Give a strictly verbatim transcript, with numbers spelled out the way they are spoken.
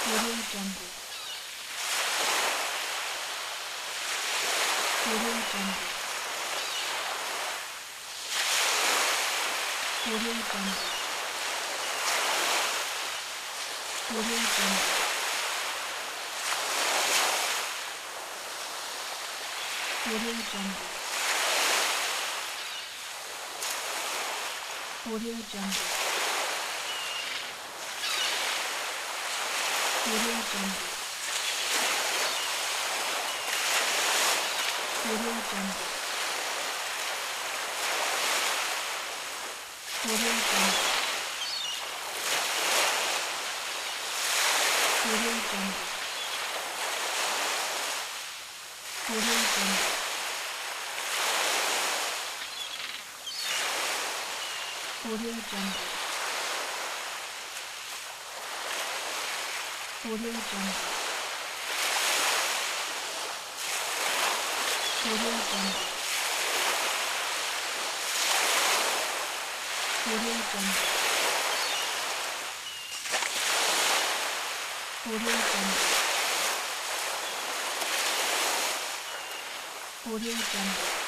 Audio Jungle. Audio Jungle. Audio Jungle. Audio Jungle. Audio Jungle. Audio Jungle. Audio Jungle. Audio Jungle. Audio Jungle. Audio Jungle. Audio Jungle. Audio Jungle. Audio Jungle. Audio Jungle. Audio Jungle. Audio Jungle. Audio Jungle.